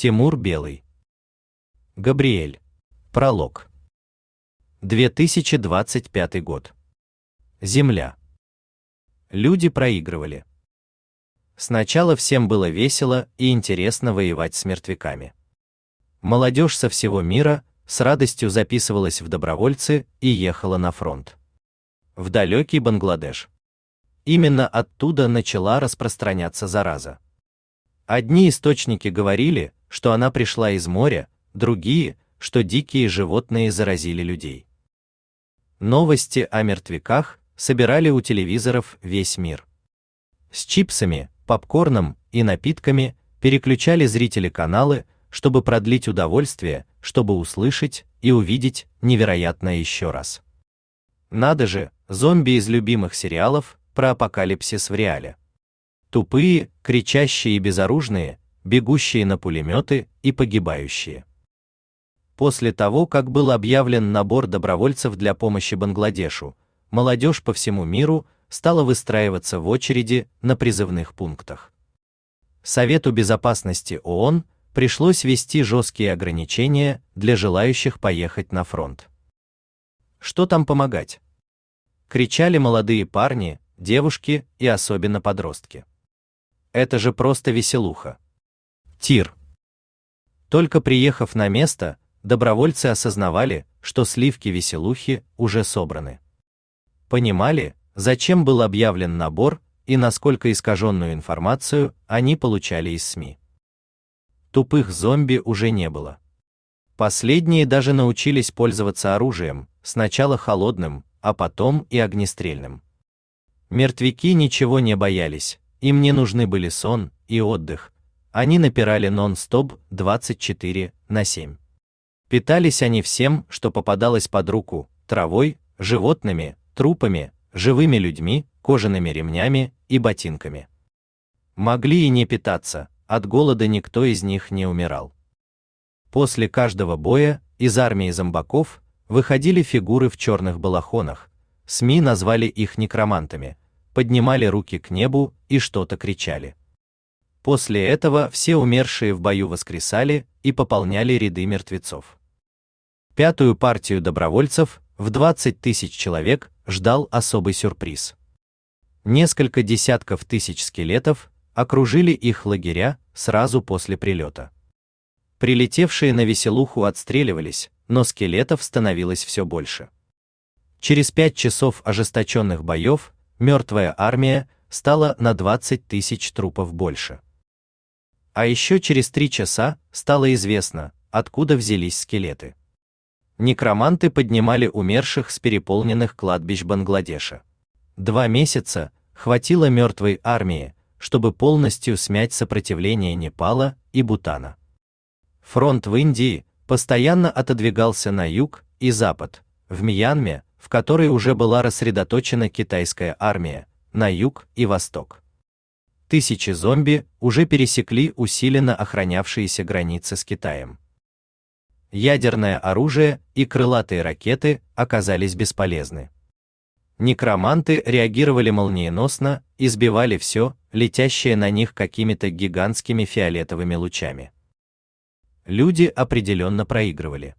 Тимур Белый. Габриэль. Пролог. 2025 год. Земля. Люди проигрывали. Сначала всем было весело и интересно воевать с мертвяками. Молодежь со всего мира с радостью записывалась в добровольцы и ехала на фронт. В далекий Бангладеш. Именно оттуда начала распространяться зараза. Одни источники говорили, что она пришла из моря, другие, что дикие животные заразили людей. Новости о мертвяках собирали у телевизоров весь мир. С чипсами, попкорном и напитками переключали зрители каналы, чтобы продлить удовольствие, чтобы услышать и увидеть невероятное еще раз. Надо же, зомби из любимых сериалов про апокалипсис в реале. Тупые, кричащие и безоружные, бегущие на пулеметы и погибающие. После того, как был объявлен набор добровольцев для помощи Бангладешу, молодежь по всему миру стала выстраиваться в очереди на призывных пунктах. Совету безопасности ООН пришлось ввести жесткие ограничения для желающих поехать на фронт. Что там помогать? Кричали молодые парни, девушки и особенно подростки. Это же просто веселуха. Тир. Только приехав на место, добровольцы осознавали, что сливки веселухи уже собраны. Понимали, зачем был объявлен набор и насколько искаженную информацию они получали из СМИ. Тупых зомби уже не было. Последние даже научились пользоваться оружием, сначала холодным, а потом и огнестрельным. Мертвяки ничего не боялись, им не нужны были сон и отдых, они напирали нон-стоп 24/7. Питались они всем, что попадалось под руку: травой, животными, трупами, живыми людьми, кожаными ремнями и ботинками. Могли и не питаться, от голода никто из них не умирал. После каждого боя из армии зомбаков выходили фигуры в черных балахонах, СМИ назвали их некромантами, поднимали руки к небу и что-то кричали. После этого все умершие в бою воскресали и пополняли ряды мертвецов. Пятую партию добровольцев в 20 тысяч человек ждал особый сюрприз. Несколько десятков тысяч скелетов окружили их лагеря сразу после прилета. Прилетевшие на веселуху отстреливались, но скелетов становилось все больше. Через 5 часов ожесточенных боев мертвая армия стала на 20 тысяч трупов больше. А еще через 3 часа стало известно, откуда взялись скелеты. Некроманты поднимали умерших с переполненных кладбищ Бангладеша. 2 месяца хватило мертвой армии, чтобы полностью смять сопротивление Непала и Бутана. Фронт в Индии постоянно отодвигался на юг и запад, в Мьянме, в которой уже была рассредоточена китайская армия, на юг и восток. Тысячи зомби уже пересекли усиленно охранявшиеся границы с Китаем. Ядерное оружие и крылатые ракеты оказались бесполезны. Некроманты реагировали молниеносно и сбивали все, летящее на них какими-то гигантскими фиолетовыми лучами. Люди определенно проигрывали.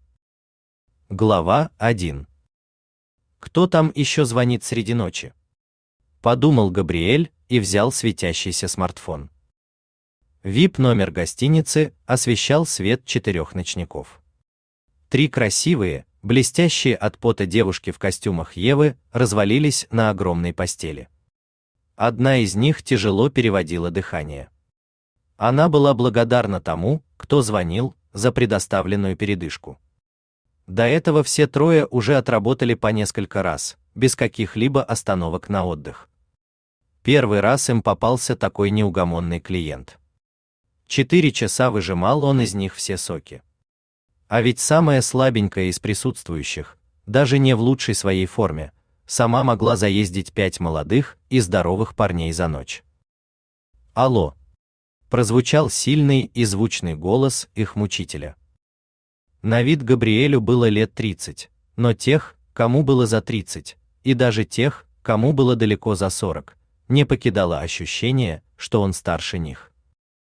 Глава 1. Кто там еще звонит среди ночи? Подумал Габриэль и взял светящийся смартфон. VIP-номер гостиницы освещал свет 4 ночников. 3 красивые, блестящие от пота девушки в костюмах Евы развалились на огромной постели. Одна из них тяжело переводила дыхание. Она была благодарна тому, кто звонил, за предоставленную передышку. До этого все 3 уже отработали по несколько раз, без каких-либо остановок на отдых. Первый раз им попался такой неугомонный клиент. 4 часа выжимал он из них все соки. А ведь самая слабенькая из присутствующих, даже не в лучшей своей форме, сама могла заездить 5 молодых и здоровых парней за ночь. «Алло!» — прозвучал сильный и звучный голос их мучителя. На вид Габриэлю было лет 30, но тех, кому было за 30, и даже тех, кому было далеко за 40, не покидало ощущение, что он старше них.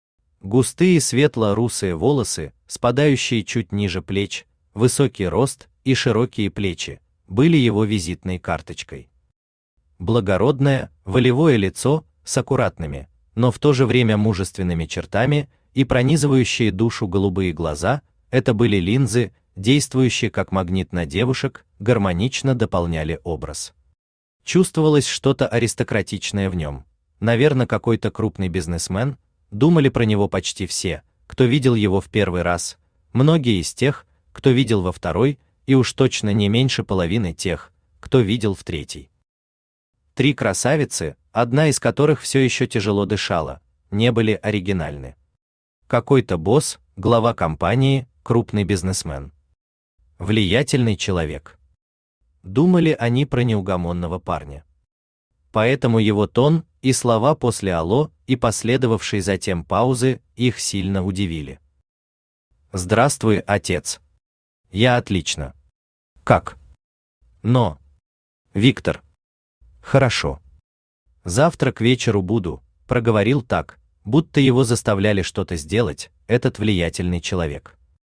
Густые светло-русые волосы, спадающие чуть ниже плеч, высокий рост и широкие плечи были его визитной карточкой. Благородное, волевое лицо с аккуратными, но в то же время мужественными чертами и пронизывающие душу голубые глаза — это были линзы, действующие как магнит на девушек, гармонично дополняли образ. Чувствовалось что-то аристократичное в нем. Наверное, какой-то крупный бизнесмен, думали про него почти все, кто видел его в первый раз, многие из тех, кто видел во второй, и уж точно не меньше половины тех, кто видел в третий. Три красавицы, одна из которых все еще тяжело дышала, не были оригинальны. Какой-то босс, глава компании, крупный бизнесмен. Влиятельный человек. Думали они про неугомонного парня. Поэтому его тон и слова после «алло» и последовавшие затем паузы их сильно удивили. «Здравствуй, отец. Я отлично. Как? Но. Виктор. Хорошо. Завтра к вечеру буду», проговорил так, будто его заставляли что-то сделать, этот влиятельный человек.